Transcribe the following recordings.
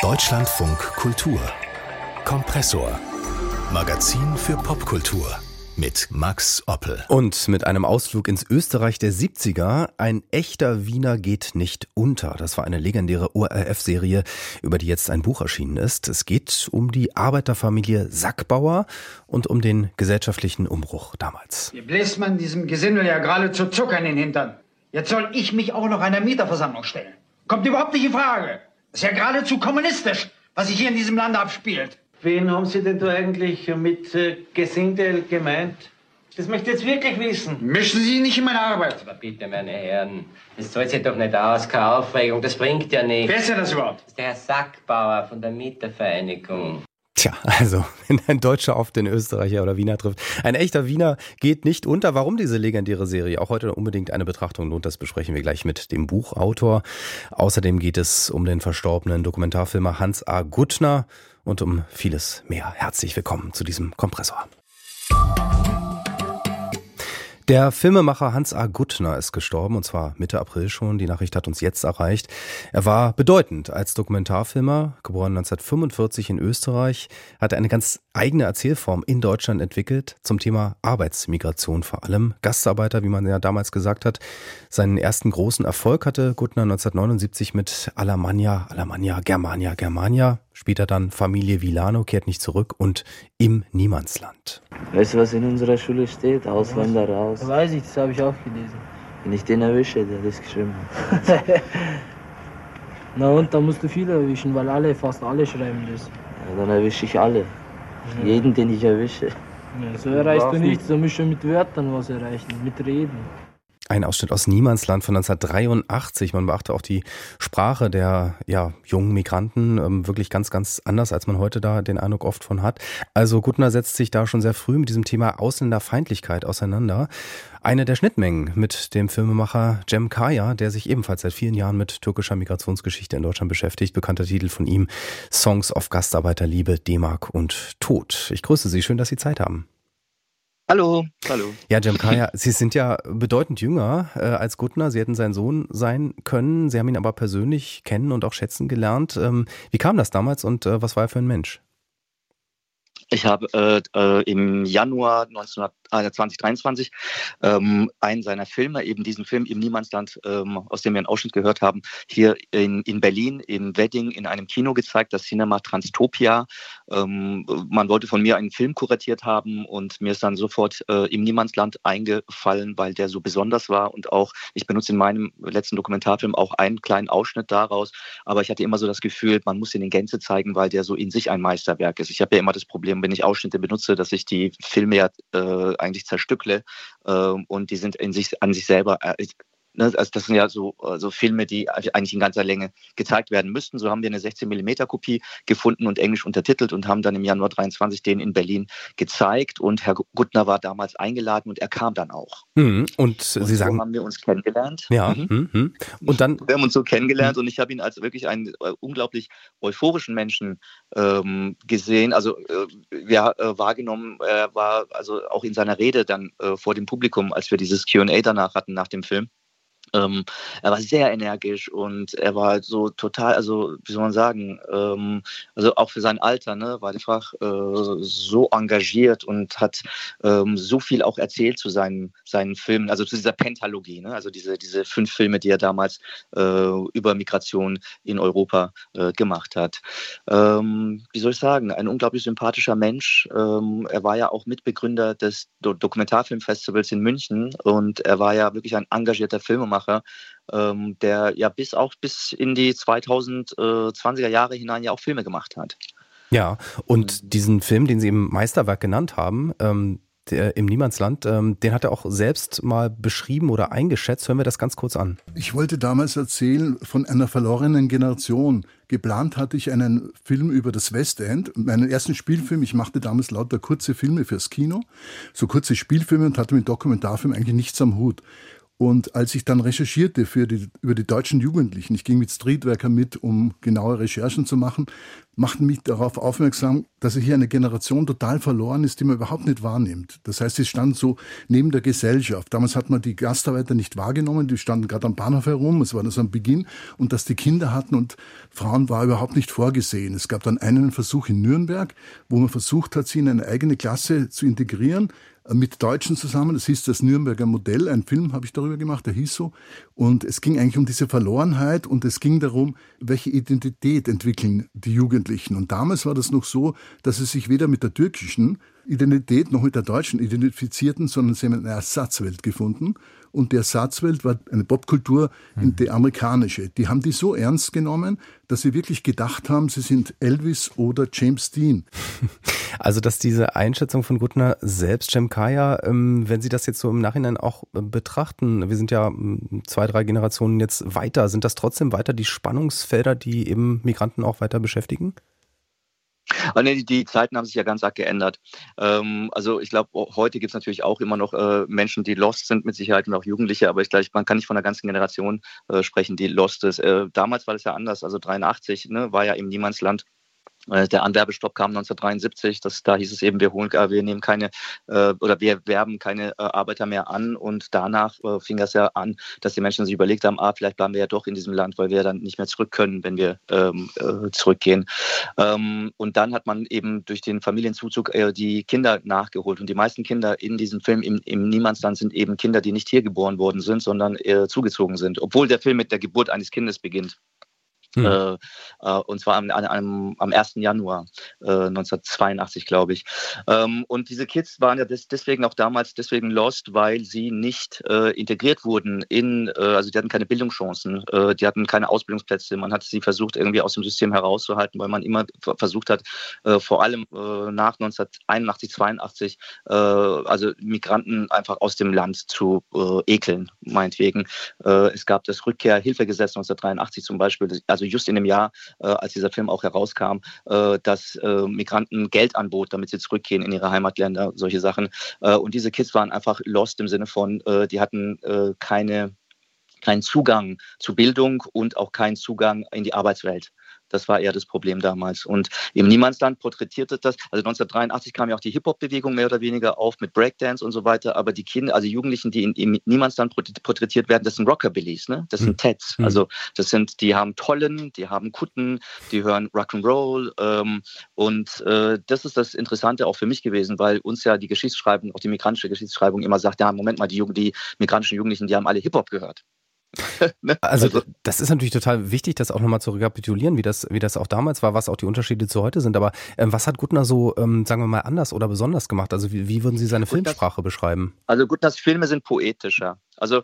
Deutschlandfunk Kultur Kompressor. Magazin für Popkultur mit Max Oppel. Und mit einem Ausflug ins Österreich der 70er, ein echter Wiener geht nicht unter. Das war eine legendäre ORF-Serie, über die jetzt ein Buch erschienen ist. Es geht um die Arbeiterfamilie Sackbauer und um den gesellschaftlichen Umbruch damals. Ihr bläst man diesem Gesindel ja geradezu Zucker in den Hintern. Jetzt soll ich mich auch noch einer Mieterversammlung stellen. Kommt überhaupt nicht in Frage. Das ist ja geradezu kommunistisch, was sich hier in diesem Land abspielt. Wen haben Sie denn da eigentlich mit Gesindel gemeint? Das möchte ich jetzt wirklich wissen. Mischen Sie nicht in meine Arbeit. Aber bitte, meine Herren, das zahlt sich doch nicht aus, keine Aufregung, das bringt ja nichts. Wer ist denn das überhaupt? Das ist der Herr Sackbauer von der Mietervereinigung. Tja, also, wenn ein Deutscher auf den Österreicher oder Wiener trifft. Ein echter Wiener geht nicht unter. Warum diese legendäre Serie auch heute unbedingt eine Betrachtung lohnt, das besprechen wir gleich mit dem Buchautor. Außerdem geht es um den verstorbenen Dokumentarfilmer Hans A. Guttner und um vieles mehr. Herzlich willkommen zu diesem Kompressor. Der Filmemacher Hans A. Guttner ist gestorben, und zwar Mitte April schon. Die Nachricht hat uns jetzt erreicht. Er war bedeutend als Dokumentarfilmer, geboren 1945 in Österreich, hatte eine ganz eigene Erzählform in Deutschland entwickelt, zum Thema Arbeitsmigration vor allem. Gastarbeiter, wie man ja damals gesagt hat. Seinen ersten großen Erfolg hatte Guttner 1979 mit Alemannia, Germania, Germania. Später dann Familie Villano, kehrt nicht zurück und Im Niemandsland. Weißt du, was in unserer Schule steht? Ausländer raus. Weiß ich, das habe ich auch gelesen. Wenn ich den erwische, der das geschrieben hat. Na und, da musst du viele erwischen, weil fast alle schreiben das. Ja, dann erwische ich alle. Ja. Jeden, den ich erwische. Ja, so erreichst du nichts, da musst du mit Wörtern was erreichen, mit Reden. Ein Ausschnitt aus Niemandsland von 1983. Man beachte auch die Sprache der jungen Migranten, wirklich ganz, ganz anders, als man heute da den Eindruck oft von hat. Also Guttner setzt sich da schon sehr früh mit diesem Thema Ausländerfeindlichkeit auseinander. Eine der Schnittmengen mit dem Filmemacher Cem Kaya, der sich ebenfalls seit vielen Jahren mit türkischer Migrationsgeschichte in Deutschland beschäftigt. Bekannter Titel von ihm: Songs of Gastarbeiterliebe, D-Mark und Tod. Ich grüße Sie, schön, dass Sie Zeit haben. Hallo. Ja, Cem Kaya, Sie sind ja bedeutend jünger als Guttner. Sie hätten sein Sohn sein können. Sie haben ihn aber persönlich kennen und auch schätzen gelernt. Wie kam das damals und was war er für ein Mensch? Ich habe im Januar 2023 einen seiner Filme, eben diesen Film Im Niemandsland, aus dem wir einen Ausschnitt gehört haben, hier in Berlin, im Wedding, in einem Kino gezeigt, das Cinema Transtopia. Man wollte von mir einen Film kuratiert haben und mir ist dann sofort Im Niemandsland eingefallen, weil der so besonders war, und auch, ich benutze in meinem letzten Dokumentarfilm auch einen kleinen Ausschnitt daraus, aber ich hatte immer so das Gefühl, man muss ihn in Gänze zeigen, weil der so in sich ein Meisterwerk ist. Ich habe ja immer das Problem, wenn ich Ausschnitte benutze, dass ich die Filme ja eigentlich zerstückle und die sind an sich selber. Also das sind ja so Filme, die eigentlich in ganzer Länge gezeigt werden müssten. So haben wir eine 16mm Kopie gefunden und englisch untertitelt und haben dann im Januar 23 den in Berlin gezeigt. Und Herr Guttner war damals eingeladen und er kam dann auch. Und Sie sagen, so haben wir uns kennengelernt. Ja. Und dann, wir haben uns so kennengelernt und ich habe ihn als wirklich einen unglaublich euphorischen Menschen gesehen. Also wahrgenommen, er war also auch in seiner Rede dann vor dem Publikum, als wir dieses Q&A danach hatten nach dem Film. Er war sehr energisch und er war so total, also wie soll man sagen, also auch für sein Alter, ne, war einfach so engagiert und hat so viel auch erzählt zu seinen Filmen, also zu dieser Pentalogie, ne, also diese 5 Filme, die er damals über Migration in Europa gemacht hat. Wie soll ich sagen, ein unglaublich sympathischer Mensch. Er war ja auch Mitbegründer des Dokumentarfilmfestivals in München und er war ja wirklich ein engagierter Filmemacher, der ja bis in die 2020er Jahre hinein ja auch Filme gemacht hat. Ja, und diesen Film, den Sie im Meisterwerk genannt haben, Im Niemandsland, den hat er auch selbst mal beschrieben oder eingeschätzt. Hören wir das ganz kurz an. Ich wollte damals erzählen von einer verlorenen Generation. Geplant hatte ich einen Film über das Westend, meinen ersten Spielfilm. Ich machte damals lauter kurze Filme fürs Kino, so kurze Spielfilme, und hatte mit Dokumentarfilm eigentlich nichts am Hut. Und als ich dann recherchierte über die deutschen Jugendlichen, ich ging mit Streetworker mit, um genaue Recherchen zu machen, machten mich darauf aufmerksam, dass hier eine Generation total verloren ist, die man überhaupt nicht wahrnimmt. Das heißt, sie standen so neben der Gesellschaft. Damals hat man die Gastarbeiter nicht wahrgenommen, die standen gerade am Bahnhof herum, es war das am Beginn. Und dass die Kinder hatten und Frauen war überhaupt nicht vorgesehen. Es gab dann einen Versuch in Nürnberg, wo man versucht hat, sie in eine eigene Klasse zu integrieren, mit Deutschen zusammen. Das hieß das Nürnberger Modell. Ein Film habe ich darüber gemacht, der hieß so. Und es ging eigentlich um diese Verlorenheit und es ging darum, welche Identität entwickeln die Jugendlichen. Und damals war das noch so, dass sie sich weder mit der türkischen Identität noch mit der deutschen identifizierten, sondern sie haben eine Ersatzwelt gefunden. Und die Ersatzwelt war eine Popkultur, die amerikanische. Die haben die so ernst genommen, dass sie wirklich gedacht haben, sie sind Elvis oder James Dean. Also dass diese Einschätzung von Guttner selbst, Cem Kaya, wenn Sie das jetzt so im Nachhinein auch betrachten, wir sind ja 2, 3 Generationen jetzt weiter, sind das trotzdem weiter die Spannungsfelder, die eben Migranten auch weiter beschäftigen? Die Zeiten haben sich ja ganz arg geändert. Also ich glaube, heute gibt es natürlich auch immer noch Menschen, die lost sind mit Sicherheit und auch Jugendliche, aber ich glaube, man kann nicht von einer ganzen Generation sprechen, die lost ist. Damals war das ja anders, also 83 war ja im Niemandsland. Der Anwerbestopp kam 1973, da hieß es eben, wir nehmen keine oder wir werben keine Arbeiter mehr an, und danach fing das ja an, dass die Menschen sich überlegt haben, vielleicht bleiben wir ja doch in diesem Land, weil wir dann nicht mehr zurück können, wenn wir zurückgehen. Und dann hat man eben durch den Familienzuzug die Kinder nachgeholt, und die meisten Kinder in diesem Film im Niemandsland sind eben Kinder, die nicht hier geboren worden sind, sondern zugezogen sind, obwohl der Film mit der Geburt eines Kindes beginnt. Und zwar am 1. Januar 1982, glaube ich. Und diese Kids waren ja deswegen auch damals lost, weil sie nicht integriert wurden also die hatten keine Bildungschancen, die hatten keine Ausbildungsplätze. Man hat sie versucht, irgendwie aus dem System herauszuhalten, weil man immer versucht hat, vor allem nach 1981, 82, also Migranten einfach aus dem Land zu ekeln, meinetwegen. Es gab das Rückkehrhilfegesetz 1983 zum Beispiel, also just in dem Jahr, als dieser Film auch herauskam, dass Migranten Geld anbot, damit sie zurückgehen in ihre Heimatländer, solche Sachen. Und diese Kids waren einfach lost im Sinne von, die hatten keinen Zugang zu Bildung und auch keinen Zugang in die Arbeitswelt. Das war eher das Problem damals. Und im Niemandsland porträtierte das, also 1983 kam ja auch die Hip-Hop-Bewegung mehr oder weniger auf mit Breakdance und so weiter, aber die Kinder, also Jugendlichen, die im Niemandsland porträtiert werden, das sind Rockabillys, ne? Das sind Teds. Also die haben Tollen, die haben Kutten, die hören Rock'n'Roll, und das ist das Interessante auch für mich gewesen, weil uns ja die Geschichtsschreibung, auch die migrantische Geschichtsschreibung immer sagt, ja, Moment mal, die migrantischen Jugendlichen, die haben alle Hip-Hop gehört. Also das ist natürlich total wichtig, das auch nochmal zu rekapitulieren, wie das auch damals war, was auch die Unterschiede zu heute sind. Aber was hat Guttner so, sagen wir mal, anders oder besonders gemacht? Also wie würden Sie seine Filmsprache beschreiben? Also Guttners Filme sind poetischer. Also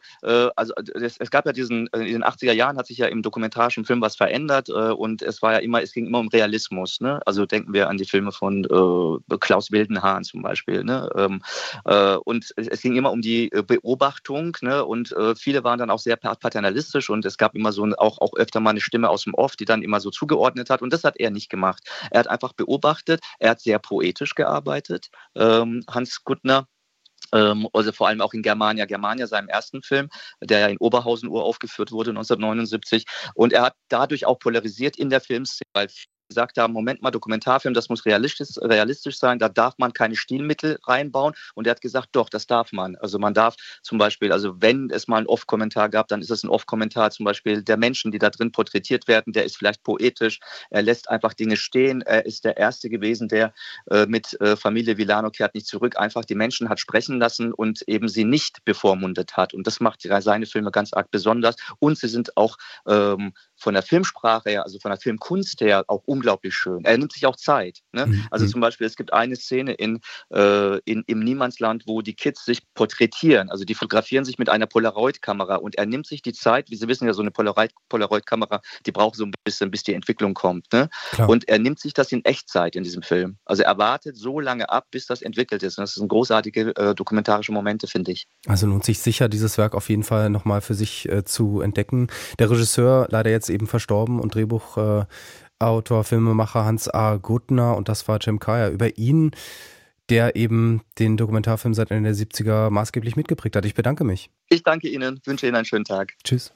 es gab ja in den 80er Jahren hat sich ja im dokumentarischen Film was verändert, und es ging immer um Realismus, ne? Also denken wir an die Filme von Klaus Wildenhahn zum Beispiel, ne? Und es ging immer um die Beobachtung, ne? Und viele waren dann auch sehr paternalistisch, und es gab immer so auch öfter mal eine Stimme aus dem Off, die dann immer so zugeordnet hat, und das hat er nicht gemacht. Er hat einfach beobachtet, er hat sehr poetisch gearbeitet, Hans Guttner. Also vor allem auch in Germania, seinem ersten Film, der ja in Oberhausen uraufgeführt wurde 1979. Und er hat dadurch auch polarisiert in der Filmszene, weil gesagt haben, Moment mal, Dokumentarfilm, das muss realistisch sein, da darf man keine Stilmittel reinbauen. Und er hat gesagt, doch, das darf man. Also man darf zum Beispiel, also wenn es mal einen Off-Kommentar gab, dann ist es ein Off-Kommentar zum Beispiel der Menschen, die da drin porträtiert werden, der ist vielleicht poetisch, er lässt einfach Dinge stehen, er ist der Erste gewesen, der mit Familie Villano kehrt nicht zurück, einfach die Menschen hat sprechen lassen und eben sie nicht bevormundet hat. Und das macht seine Filme ganz arg besonders. Und sie sind auch von der Filmsprache her, also von der Filmkunst her auch unglaublich schön. Er nimmt sich auch Zeit. Ne? Also zum Beispiel, es gibt eine Szene im Niemandsland, wo die Kids sich porträtieren. Also die fotografieren sich mit einer Polaroid-Kamera, und er nimmt sich die Zeit, wie Sie wissen ja, so eine Polaroid-Kamera, die braucht so ein bisschen, bis die Entwicklung kommt. Ne? Und er nimmt sich das in Echtzeit in diesem Film. Also er wartet so lange ab, bis das entwickelt ist. Und das sind großartige dokumentarische Momente, finde ich. Also lohnt sich sicher, dieses Werk auf jeden Fall nochmal für sich zu entdecken. Der Regisseur, leider jetzt eben verstorben, und Drehbuchautor, Filmemacher Hans A. Guttner, und das war Cem Kaya. Über ihn der eben den Dokumentarfilm seit Ende der 70er maßgeblich mitgeprägt hat. Ich bedanke mich. Ich danke Ihnen, wünsche Ihnen einen schönen Tag. Tschüss.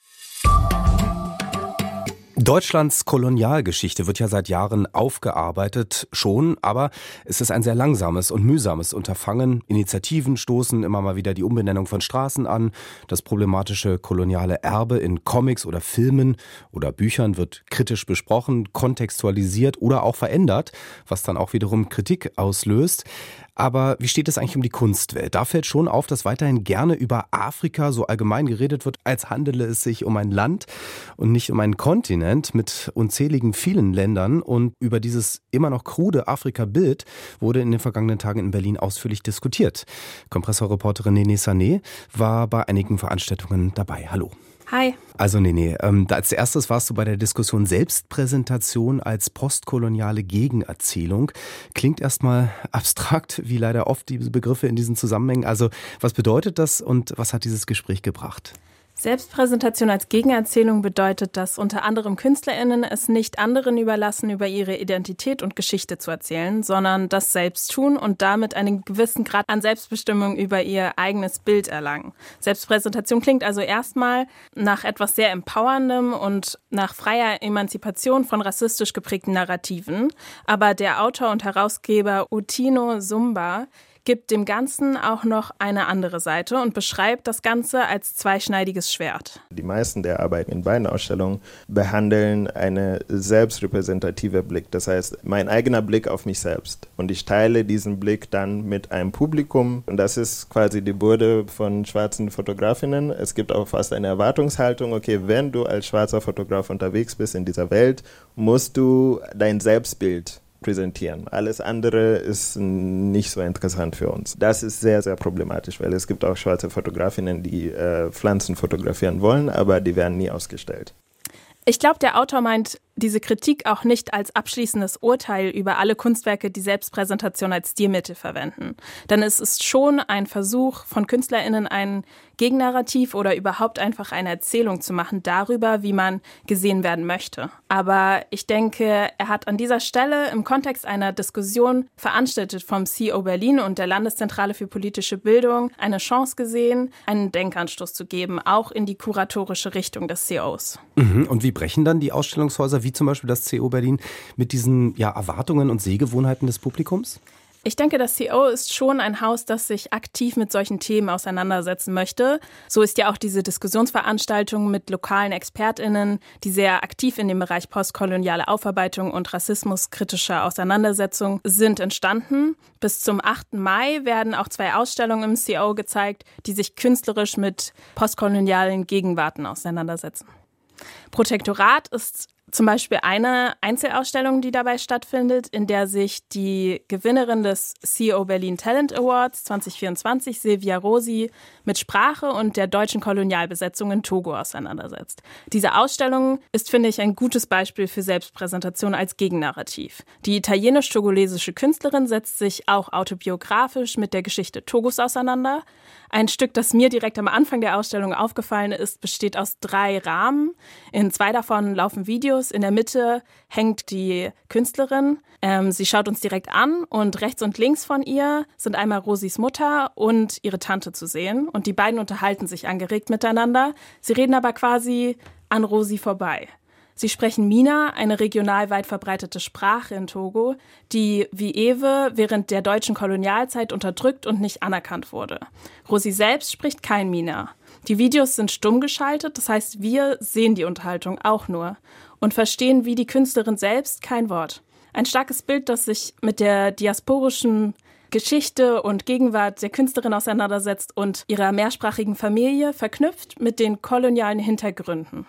Deutschlands Kolonialgeschichte wird ja seit Jahren aufgearbeitet, schon, aber es ist ein sehr langsames und mühsames Unterfangen. Initiativen stoßen immer mal wieder die Umbenennung von Straßen an. Das problematische koloniale Erbe in Comics oder Filmen oder Büchern wird kritisch besprochen, kontextualisiert oder auch verändert, was dann auch wiederum Kritik auslöst. Aber wie steht es eigentlich um die Kunstwelt? Da fällt schon auf, dass weiterhin gerne über Afrika so allgemein geredet wird, als handele es sich um ein Land und nicht um einen Kontinent mit unzähligen vielen Ländern. Und über dieses immer noch krude Afrika-Bild wurde in den vergangenen Tagen in Berlin ausführlich diskutiert. Kompressorreporterin Nene Sané war bei einigen Veranstaltungen dabei. Hallo. Hi. Also Nene, als erstes warst du bei der Diskussion Selbstpräsentation als postkoloniale Gegenerzählung. Klingt erstmal abstrakt, wie leider oft diese Begriffe in diesen Zusammenhängen. Also was bedeutet das und was hat dieses Gespräch gebracht? Selbstpräsentation als Gegenerzählung bedeutet, dass unter anderem KünstlerInnen es nicht anderen überlassen, über ihre Identität und Geschichte zu erzählen, sondern das selbst tun und damit einen gewissen Grad an Selbstbestimmung über ihr eigenes Bild erlangen. Selbstpräsentation klingt also erstmal nach etwas sehr Empowerndem und nach freier Emanzipation von rassistisch geprägten Narrativen. Aber der Autor und Herausgeber Utino Zumba gibt dem Ganzen auch noch eine andere Seite und beschreibt das Ganze als zweischneidiges Schwert. Die meisten der Arbeiten in beiden Ausstellungen behandeln einen selbstrepräsentativen Blick. Das heißt, mein eigener Blick auf mich selbst. Und ich teile diesen Blick dann mit einem Publikum. Und das ist quasi die Bürde von schwarzen Fotografinnen. Es gibt auch fast eine Erwartungshaltung, okay, wenn du als schwarzer Fotograf unterwegs bist in dieser Welt, musst du dein Selbstbild präsentieren. Alles andere ist nicht so interessant für uns. Das ist sehr, sehr problematisch, weil es gibt auch schwarze Fotografinnen, die Pflanzen fotografieren wollen, aber die werden nie ausgestellt. Ich glaube, der Autor meint diese Kritik auch nicht als abschließendes Urteil über alle Kunstwerke, die Selbstpräsentation als Stilmittel verwenden. Denn es ist schon ein Versuch von KünstlerInnen, ein Gegennarrativ oder überhaupt einfach eine Erzählung zu machen darüber, wie man gesehen werden möchte. Aber ich denke, er hat an dieser Stelle im Kontext einer Diskussion veranstaltet vom CO Berlin und der Landeszentrale für politische Bildung eine Chance gesehen, einen Denkanstoß zu geben, auch in die kuratorische Richtung des COs. Und wie brechen dann die Ausstellungshäuser, wie zum Beispiel das CO Berlin, mit diesen Erwartungen und Sehgewohnheiten des Publikums? Ich denke, das CO ist schon ein Haus, das sich aktiv mit solchen Themen auseinandersetzen möchte. So ist ja auch diese Diskussionsveranstaltung mit lokalen ExpertInnen, die sehr aktiv in dem Bereich postkoloniale Aufarbeitung und rassismuskritischer Auseinandersetzung sind, entstanden. Bis zum 8. Mai werden auch 2 Ausstellungen im CO gezeigt, die sich künstlerisch mit postkolonialen Gegenwarten auseinandersetzen. Protektorat ist zum Beispiel eine Einzelausstellung, die dabei stattfindet, in der sich die Gewinnerin des CO Berlin Talent Awards 2024, Silvia Rosi, mit Sprache und der deutschen Kolonialbesetzung in Togo auseinandersetzt. Diese Ausstellung ist, finde ich, ein gutes Beispiel für Selbstpräsentation als Gegennarrativ. Die italienisch-togolesische Künstlerin setzt sich auch autobiografisch mit der Geschichte Togos auseinander. Ein Stück, das mir direkt am Anfang der Ausstellung aufgefallen ist, besteht aus 3 Rahmen. In 2 davon laufen Videos. In der Mitte hängt die Künstlerin. Sie schaut uns direkt an und rechts und links von ihr sind einmal Rosis Mutter und ihre Tante zu sehen. Und die beiden unterhalten sich angeregt miteinander. Sie reden aber quasi an Rosi vorbei. Sie sprechen Mina, eine regional weit verbreitete Sprache in Togo, die wie Ewe während der deutschen Kolonialzeit unterdrückt und nicht anerkannt wurde. Rosi selbst spricht kein Mina. Die Videos sind stumm geschaltet, das heißt, wir sehen die Unterhaltung auch nur und verstehen wie die Künstlerin selbst kein Wort. Ein starkes Bild, das sich mit der diasporischen Geschichte und Gegenwart der Künstlerin auseinandersetzt und ihrer mehrsprachigen Familie verknüpft mit den kolonialen Hintergründen.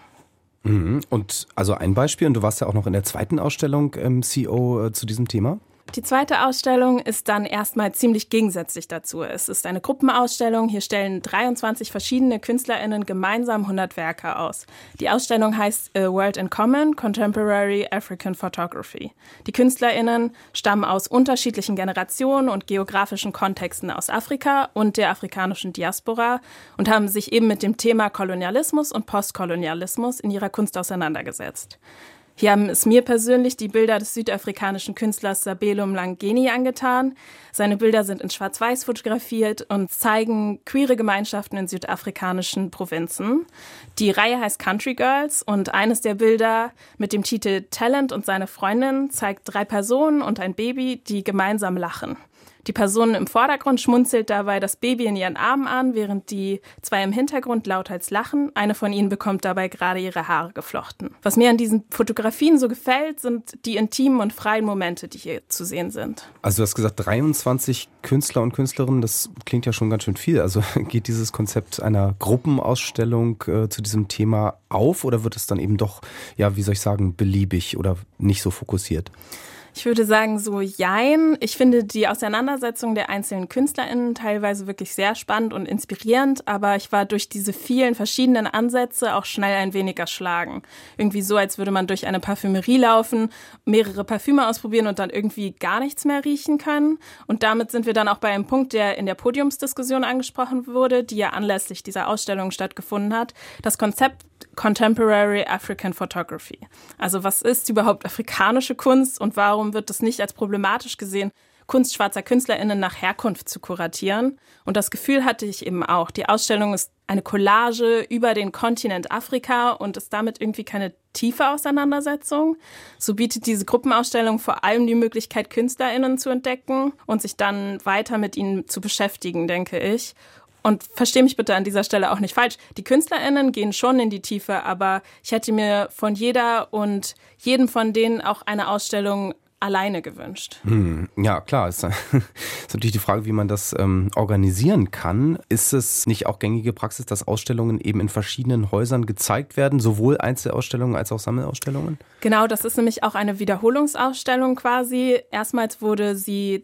Und also ein Beispiel, und du warst ja auch noch in der 2. Ausstellung im CO zu diesem Thema. Die 2. Ausstellung ist dann erstmal ziemlich gegensätzlich dazu. Es ist eine Gruppenausstellung. Hier stellen 23 verschiedene KünstlerInnen gemeinsam 100 Werke aus. Die Ausstellung heißt A World in Common, Contemporary African Photography. Die KünstlerInnen stammen aus unterschiedlichen Generationen und geografischen Kontexten aus Afrika und der afrikanischen Diaspora und haben sich eben mit dem Thema Kolonialismus und Postkolonialismus in ihrer Kunst auseinandergesetzt. Hier haben es mir persönlich die Bilder des südafrikanischen Künstlers Sabelo Mlangeni angetan. Seine Bilder sind in Schwarz-Weiß fotografiert und zeigen queere Gemeinschaften in südafrikanischen Provinzen. Die Reihe heißt Country Girls und eines der Bilder mit dem Titel Talent und seine Freundin zeigt 3 Personen und ein Baby, die gemeinsam lachen. Die Person im Vordergrund schmunzelt dabei das Baby in ihren Armen an, während die 2 im Hintergrund lauthals lachen. Eine von ihnen bekommt dabei gerade ihre Haare geflochten. Was mir an diesen Fotografien so gefällt, sind die intimen und freien Momente, die hier zu sehen sind. Also du hast gesagt 23 Künstler und Künstlerinnen, das klingt ja schon ganz schön viel. Also geht dieses Konzept einer Gruppenausstellung zu diesem Thema auf oder wird es dann eben doch, ja, wie soll ich sagen, beliebig oder nicht so fokussiert? Ich würde sagen so jein. Ich finde die Auseinandersetzung der einzelnen KünstlerInnen teilweise wirklich sehr spannend und inspirierend, aber ich war durch diese vielen verschiedenen Ansätze auch schnell ein wenig erschlagen. Irgendwie so, als würde man durch eine Parfümerie laufen, mehrere Parfüme ausprobieren und dann irgendwie gar nichts mehr riechen können. Und damit sind wir dann auch bei einem Punkt, der in der Podiumsdiskussion angesprochen wurde, die ja anlässlich dieser Ausstellung stattgefunden hat. Das Konzept Contemporary African Photography. Also was ist überhaupt afrikanische Kunst und warum wird es nicht als problematisch gesehen, Kunst schwarzer KünstlerInnen nach Herkunft zu kuratieren? Und das Gefühl hatte ich eben auch. Die Ausstellung ist eine Collage über den Kontinent Afrika und ist damit irgendwie keine tiefe Auseinandersetzung. So bietet diese Gruppenausstellung vor allem die Möglichkeit, KünstlerInnen zu entdecken und sich dann weiter mit ihnen zu beschäftigen, denke ich. Und verstehe mich bitte an dieser Stelle auch nicht falsch. Die KünstlerInnen gehen schon in die Tiefe, aber ich hätte mir von jeder und jedem von denen auch eine Ausstellung alleine gewünscht. Ja, klar. Ist natürlich die Frage, wie man das organisieren kann. Ist es nicht auch gängige Praxis, dass Ausstellungen eben in verschiedenen Häusern gezeigt werden, sowohl Einzelausstellungen als auch Sammelausstellungen? Genau, das ist nämlich auch eine Wiederholungsausstellung quasi. Erstmals wurde sie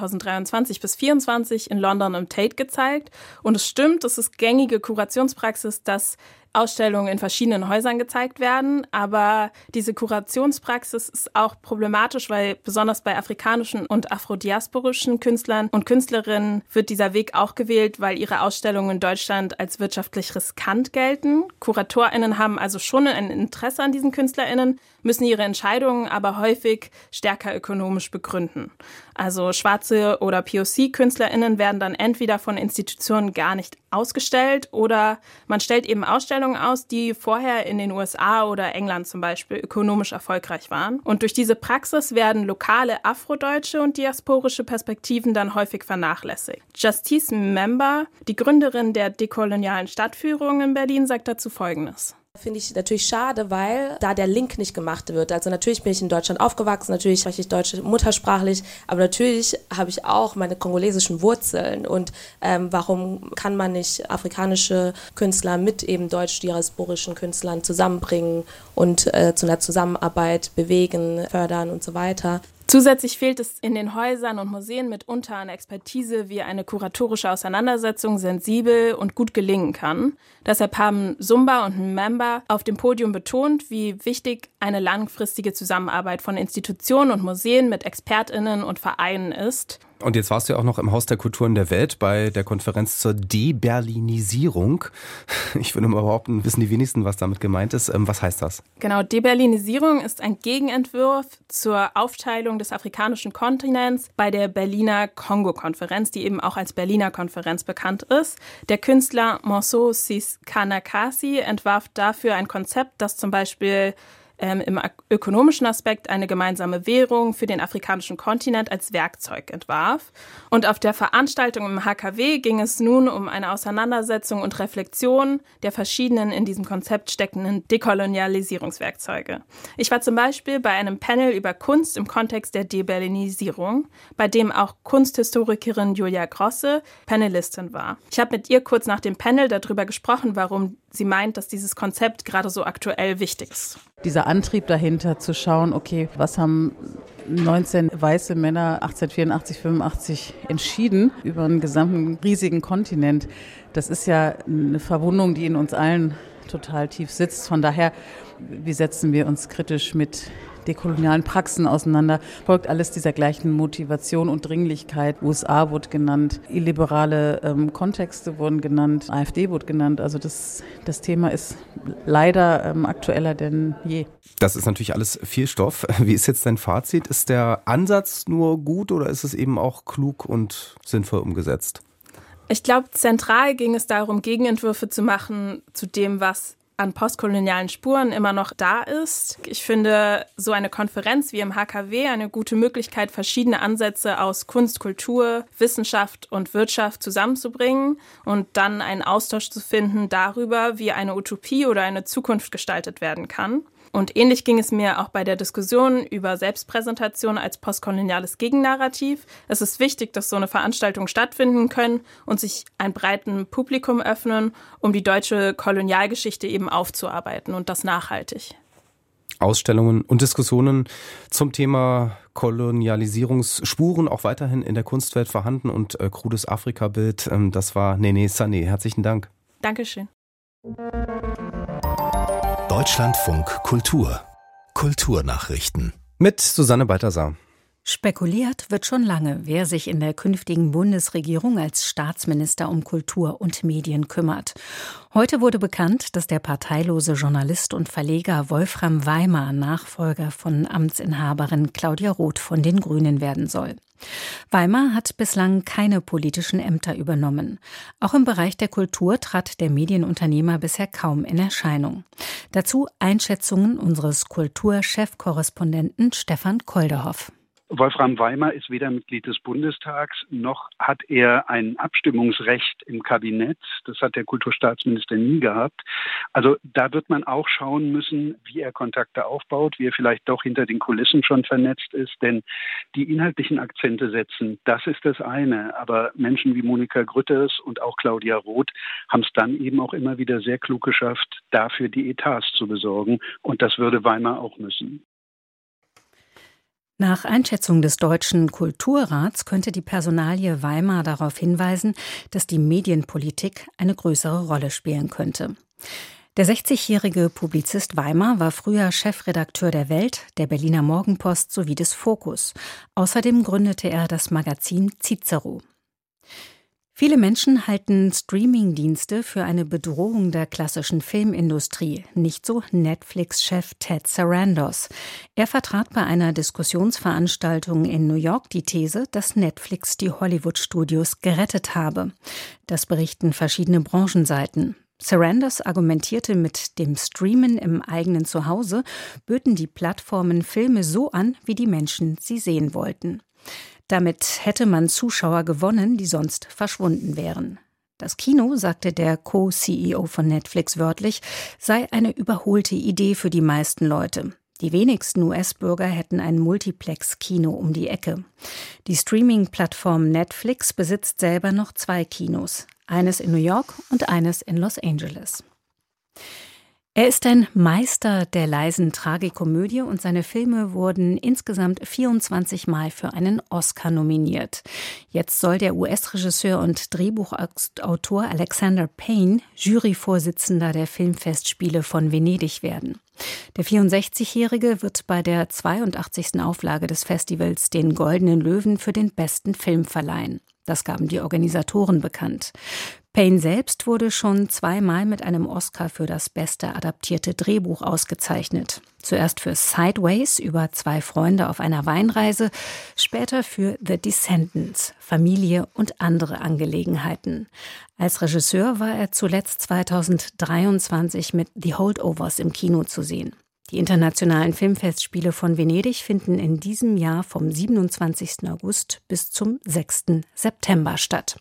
2023 bis 2024 in London im Tate gezeigt. Und es stimmt, es ist gängige Kurationspraxis, dass Ausstellungen in verschiedenen Häusern gezeigt werden, aber diese Kurationspraxis ist auch problematisch, weil besonders bei afrikanischen und afrodiasporischen Künstlern und Künstlerinnen wird dieser Weg auch gewählt, weil ihre Ausstellungen in Deutschland als wirtschaftlich riskant gelten. KuratorInnen haben also schon ein Interesse an diesen KünstlerInnen, müssen ihre Entscheidungen aber häufig stärker ökonomisch begründen. Also schwarze oder POC-KünstlerInnen werden dann entweder von Institutionen gar nicht ausgestellt oder man stellt eben Ausstellungen aus, die vorher in den USA oder England zum Beispiel ökonomisch erfolgreich waren. Und durch diese Praxis werden lokale afrodeutsche und diasporische Perspektiven dann häufig vernachlässigt. Justice Member, die Gründerin der dekolonialen Stadtführung in Berlin, sagt dazu Folgendes. Finde ich natürlich schade, weil da der Link nicht gemacht wird. Also natürlich bin ich in Deutschland aufgewachsen, natürlich spreche ich Deutsch muttersprachlich, aber natürlich habe ich auch meine kongolesischen Wurzeln. Und warum kann man nicht afrikanische Künstler mit eben deutsch-diasporischen Künstlern zusammenbringen und zu einer Zusammenarbeit bewegen, fördern und so weiter? Zusätzlich fehlt es in den Häusern und Museen mitunter an Expertise, wie eine kuratorische Auseinandersetzung sensibel und gut gelingen kann. Deshalb haben Sumba und Member auf dem Podium betont, wie wichtig eine langfristige Zusammenarbeit von Institutionen und Museen mit ExpertInnen und Vereinen ist. Und jetzt warst du ja auch noch im Haus der Kulturen der Welt bei der Konferenz zur Deberlinisierung. Ich würde mal behaupten, wissen die wenigsten, was damit gemeint ist. Was heißt das? Genau, Deberlinisierung ist ein Gegenentwurf zur Aufteilung des afrikanischen Kontinents bei der Berliner Kongo-Konferenz, die eben auch als Berliner Konferenz bekannt ist. Der Künstler Monceau Kanakasi entwarf dafür ein Konzept, das zum Beispiel im ökonomischen Aspekt eine gemeinsame Währung für den afrikanischen Kontinent als Werkzeug entwarf. Und auf der Veranstaltung im HKW ging es nun um eine Auseinandersetzung und Reflexion der verschiedenen in diesem Konzept steckenden Dekolonialisierungswerkzeuge. Ich war zum Beispiel bei einem Panel über Kunst im Kontext der Deberlinisierung, bei dem auch Kunsthistorikerin Julia Grosse Panelistin war. Ich habe mit ihr kurz nach dem Panel darüber gesprochen, warum sie meint, dass dieses Konzept gerade so aktuell wichtig ist. Dieser Antrieb dahinter zu schauen, okay, was haben 19 weiße Männer 1884, 85 entschieden über einen gesamten riesigen Kontinent. Das ist ja eine Verwundung, die in uns allen total tief sitzt. Von daher, wie setzen wir uns kritisch mit dekolonialen Praxen auseinander. Folgt alles dieser gleichen Motivation und Dringlichkeit. USA wurde genannt, illiberale Kontexte wurden genannt, AfD wurde genannt. Also das Thema ist leider aktueller denn je. Das ist natürlich alles viel Stoff. Wie ist jetzt dein Fazit? Ist der Ansatz nur gut oder ist es eben auch klug und sinnvoll umgesetzt? Ich glaube, zentral ging es darum, Gegenentwürfe zu machen zu dem, was an postkolonialen Spuren immer noch da ist. Ich finde, so eine Konferenz wie im HKW eine gute Möglichkeit, verschiedene Ansätze aus Kunst, Kultur, Wissenschaft und Wirtschaft zusammenzubringen und dann einen Austausch zu finden darüber, wie eine Utopie oder eine Zukunft gestaltet werden kann. Und ähnlich ging es mir auch bei der Diskussion über Selbstpräsentation als postkoloniales Gegennarrativ. Es ist wichtig, dass so eine Veranstaltung stattfinden können und sich einem breiten Publikum öffnen, um die deutsche Kolonialgeschichte eben aufzuarbeiten und das nachhaltig. Ausstellungen und Diskussionen zum Thema Kolonialisierungsspuren auch weiterhin in der Kunstwelt vorhanden und krudes Afrika-Bild. Das war Nene Sané. Herzlichen Dank. Dankeschön. Deutschlandfunk Kultur. Kulturnachrichten. Mit Susanne Balthasar. Spekuliert wird schon lange, wer sich in der künftigen Bundesregierung als Staatsminister um Kultur und Medien kümmert. Heute wurde bekannt, dass der parteilose Journalist und Verleger Wolfram Weimar Nachfolger von Amtsinhaberin Claudia Roth von den Grünen werden soll. Weimar hat bislang keine politischen Ämter übernommen. Auch im Bereich der Kultur trat der Medienunternehmer bisher kaum in Erscheinung. Dazu Einschätzungen unseres Kulturchefkorrespondenten Stefan Kolderhoff. Wolfram Weimar ist weder Mitglied des Bundestags, noch hat er ein Abstimmungsrecht im Kabinett. Das hat der Kulturstaatsminister nie gehabt. Also da wird man auch schauen müssen, wie er Kontakte aufbaut, wie er vielleicht doch hinter den Kulissen schon vernetzt ist. Denn die inhaltlichen Akzente setzen, das ist das eine. Aber Menschen wie Monika Grütters und auch Claudia Roth haben es dann eben auch immer wieder sehr klug geschafft, dafür die Etats zu besorgen. Und das würde Weimar auch müssen. Nach Einschätzung des Deutschen Kulturrats könnte die Personalie Weimar darauf hinweisen, dass die Medienpolitik eine größere Rolle spielen könnte. Der 60-jährige Publizist Weimar war früher Chefredakteur der Welt, der Berliner Morgenpost sowie des Focus. Außerdem gründete er das Magazin Cicero. Viele Menschen halten Streaming-Dienste für eine Bedrohung der klassischen Filmindustrie. Nicht so Netflix-Chef Ted Sarandos. Er vertrat bei einer Diskussionsveranstaltung in New York die These, dass Netflix die Hollywood-Studios gerettet habe. Das berichten verschiedene Branchenseiten. Sarandos argumentierte, mit dem Streamen im eigenen Zuhause böten die Plattformen Filme so an, wie die Menschen sie sehen wollten. Damit hätte man Zuschauer gewonnen, die sonst verschwunden wären. Das Kino, sagte der Co-CEO von Netflix wörtlich, sei eine überholte Idee für die meisten Leute. Die wenigsten US-Bürger hätten ein Multiplex-Kino um die Ecke. Die Streaming-Plattform Netflix besitzt selber noch 2 Kinos. Eines in New York und eines in Los Angeles. Er ist ein Meister der leisen Tragikomödie und seine Filme wurden insgesamt 24 Mal für einen Oscar nominiert. Jetzt soll der US-Regisseur und Drehbuchautor Alexander Payne Juryvorsitzender der Filmfestspiele von Venedig werden. Der 64-Jährige wird bei der 82. Auflage des Festivals den Goldenen Löwen für den besten Film verleihen. Das gaben die Organisatoren bekannt. Payne selbst wurde schon 2 Mal mit einem Oscar für das beste adaptierte Drehbuch ausgezeichnet. Zuerst für Sideways über 2 Freunde auf einer Weinreise, später für The Descendants, Familie und andere Angelegenheiten. Als Regisseur war er zuletzt 2023 mit The Holdovers im Kino zu sehen. Die internationalen Filmfestspiele von Venedig finden in diesem Jahr vom 27. August bis zum 6. September statt.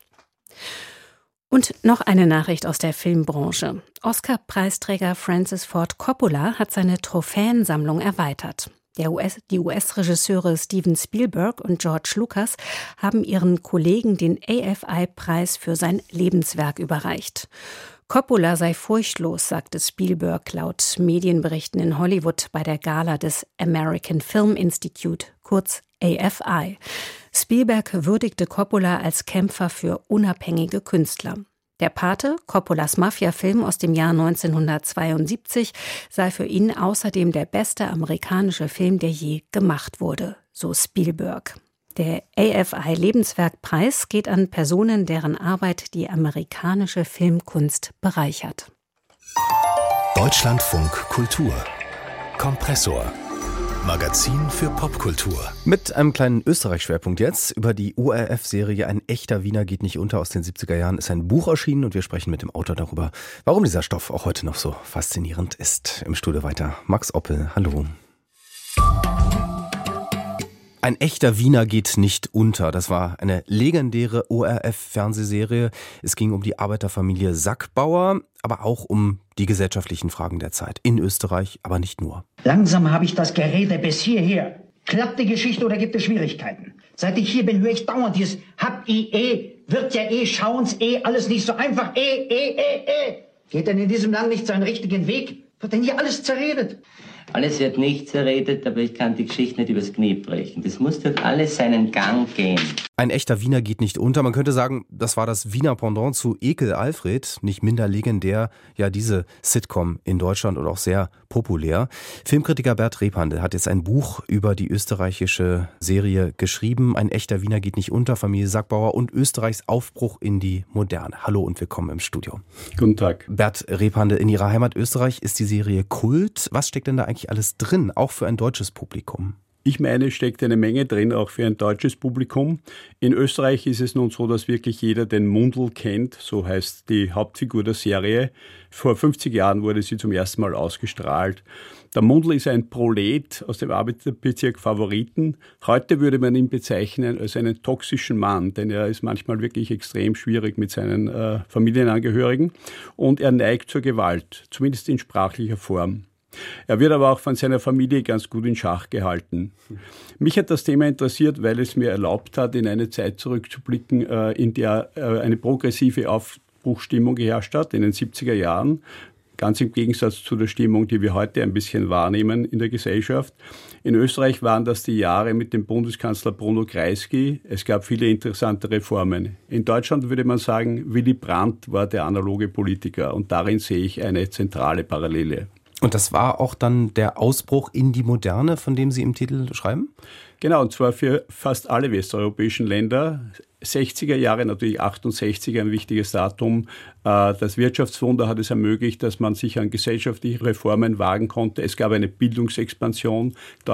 Und noch eine Nachricht aus der Filmbranche. Oscar-Preisträger Francis Ford Coppola hat seine Trophäensammlung erweitert. Die US-Regisseure Steven Spielberg und George Lucas haben ihren Kollegen den AFI-Preis für sein Lebenswerk überreicht. Coppola sei furchtlos, sagte Spielberg laut Medienberichten in Hollywood bei der Gala des American Film Institute, kurz AFI. Spielberg würdigte Coppola als Kämpfer für unabhängige Künstler. Der Pate, Coppolas Mafia-Film aus dem Jahr 1972, sei für ihn außerdem der beste amerikanische Film, der je gemacht wurde, so Spielberg. Der AFI-Lebenswerkpreis geht an Personen, deren Arbeit die amerikanische Filmkunst bereichert. Deutschlandfunk Kultur. Kompressor. Magazin für Popkultur. Mit einem kleinen Österreich-Schwerpunkt jetzt. Über die ORF-Serie Ein echter Wiener geht nicht unter aus den 70er Jahren ist ein Buch erschienen und wir sprechen mit dem Autor darüber, warum dieser Stoff auch heute noch so faszinierend ist. Im Studio weiter Max Oppel, hallo. Ein echter Wiener geht nicht unter. Das war eine legendäre ORF-Fernsehserie. Es ging um die Arbeiterfamilie Sackbauer, aber auch um die gesellschaftlichen Fragen der Zeit. In Österreich, aber nicht nur. Langsam habe ich das Gerede bis hierher. Klappt die Geschichte oder gibt es Schwierigkeiten? Seit ich hier bin, höre ich dauernd dieses Habt i wird ja schauen's alles nicht so einfach. Geht denn in diesem Land nicht seinen richtigen Weg? Wird denn hier alles zerredet? Alles wird nicht zerredet, aber ich kann die Geschichte nicht übers Knie brechen. Das muss doch alles seinen Gang gehen. Ein echter Wiener geht nicht unter. Man könnte sagen, das war das Wiener Pendant zu Ekel Alfred. Nicht minder legendär, ja diese Sitcom in Deutschland und auch sehr populär. Filmkritiker Bert Repandl hat jetzt ein Buch über die österreichische Serie geschrieben. Ein echter Wiener geht nicht unter, Familie Sackbauer und Österreichs Aufbruch in die Moderne. Hallo und willkommen im Studio. Guten Tag. Bert Repandl, in Ihrer Heimat Österreich ist die Serie Kult. Was steckt denn da eigentlich alles drin, auch für ein deutsches Publikum? Ich meine, steckt eine Menge drin, auch für ein deutsches Publikum. In Österreich ist es nun so, dass wirklich jeder den Mundl kennt, so heißt die Hauptfigur der Serie. Vor 50 Jahren wurde sie zum ersten Mal ausgestrahlt. Der Mundl ist ein Prolet aus dem Arbeiterbezirk Favoriten. Heute würde man ihn bezeichnen als einen toxischen Mann, denn er ist manchmal wirklich extrem schwierig mit seinen Familienangehörigen und er neigt zur Gewalt, zumindest in sprachlicher Form. Er wird aber auch von seiner Familie ganz gut in Schach gehalten. Mich hat das Thema interessiert, weil es mir erlaubt hat, in eine Zeit zurückzublicken, in der eine progressive Aufbruchsstimmung geherrscht hat, in den 70er Jahren. Ganz im Gegensatz zu der Stimmung, die wir heute ein bisschen wahrnehmen in der Gesellschaft. In Österreich waren das die Jahre mit dem Bundeskanzler Bruno Kreisky. Es gab viele interessante Reformen. In Deutschland würde man sagen, Willy Brandt war der analoge Politiker und darin sehe ich eine zentrale Parallele. Und das war auch dann der Ausbruch in die Moderne, von dem Sie im Titel schreiben? Genau, und zwar für fast alle westeuropäischen Länder. 60er Jahre, natürlich 68 ein wichtiges Datum. Das Wirtschaftswunder hat es ermöglicht, dass man sich an gesellschaftliche Reformen wagen konnte. Es gab eine Bildungsexpansion.